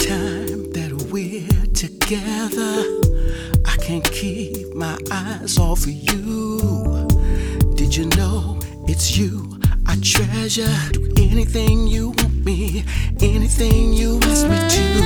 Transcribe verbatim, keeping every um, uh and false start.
time that we're together, I can't keep my eyes off of you. Did you know it's you I treasure? Do anything you want me, anything you ask me to.